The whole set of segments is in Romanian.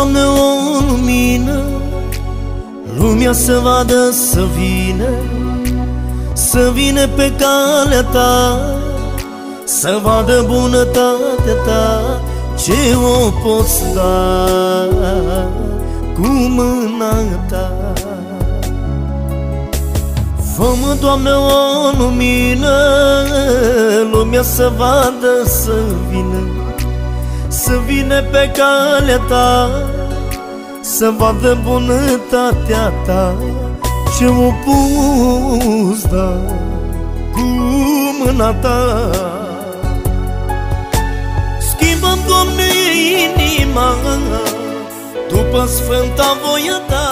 Doamne, o lumină, lumea să vadă, să vină pe calea Ta, să vadă bunătatea Ta, ce o poți da cu mâna Ta. Fă-mă, Doamne, o lumină, lumea să vadă, să vină pe calea Ta, să vadă bunătatea Ta, ce o pus da cu mâna Ta. Schimbă-mi, Doamne, inima după sfânta voia Ta,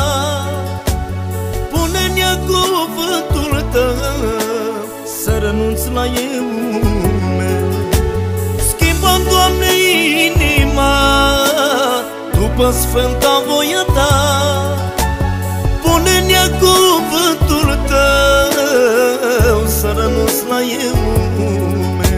pune-ne cuvântul Tău, să renunț la eu meu. Schimbă-mi, Doamne, inima după sfânta voia Ta, pune-ne cuvântul Tău, să renunț la eu meu.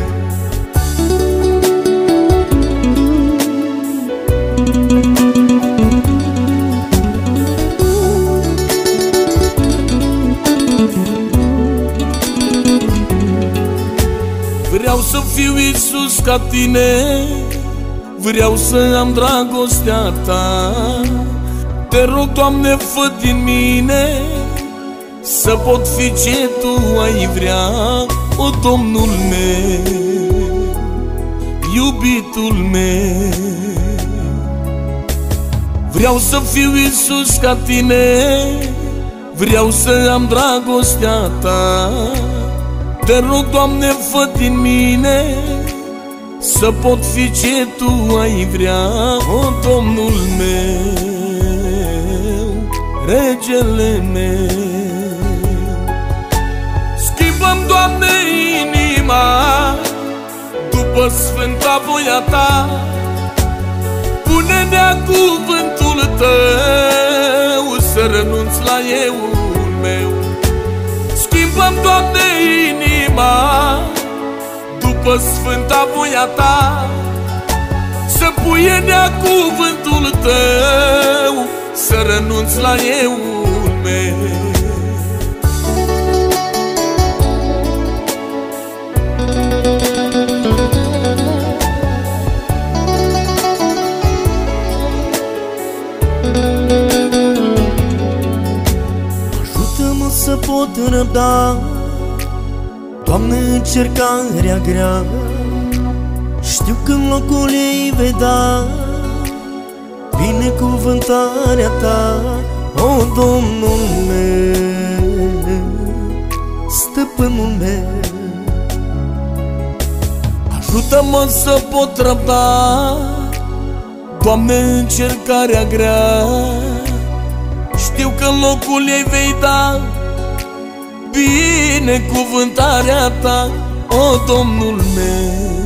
Vreau să fiu Iisus ca Tine, vreau să am dragostea Ta. Te rog, Doamne, fă din mine să pot fi ce Tu ai vrea, o Domnul meu, iubitul meu. Vreau să fiu Iisus ca Tine, vreau să am dragostea Ta. Te rog, Doamne, fă din mine să pot fi ce Tu ai vrea, o Domnul meu, regele meu. Schimbă-mi, Doamne, inima după sfânta voia Ta, pune-ne cuvântul Tău, să renunț la eu meu. Schimbă-mi, Doamne, inima după sfânta voia Ta, să puie-ne cuvântul Tău, să renunț la eu meu. Ajută-mă să pot răbda, Doamne, încercarea grea. Știu că în locul ei vei da binecuvântarea Ta, o Domnul meu, stăpânul meu. Ajută-mă să pot răbda, Doamne, încercarea grea. Știu că în locul ei vei da binecuvântarea Ta, o Domnul meu,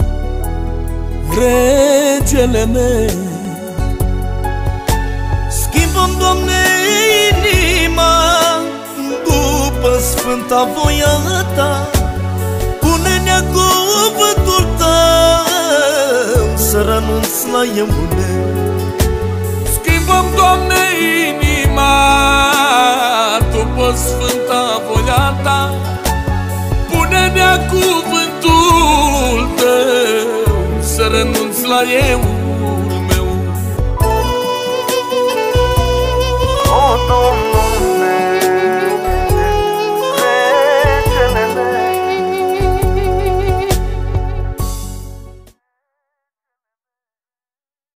regele meu. Schimbă-mi, Doamne, inima după sfânta voia Ta, pune-ne cuvântul Tău, să renunț la eu meu. Schimbă-mi, Doamne, inima după sfânta voia Ta, pune-ne cuvântul Tău, să renunț la eu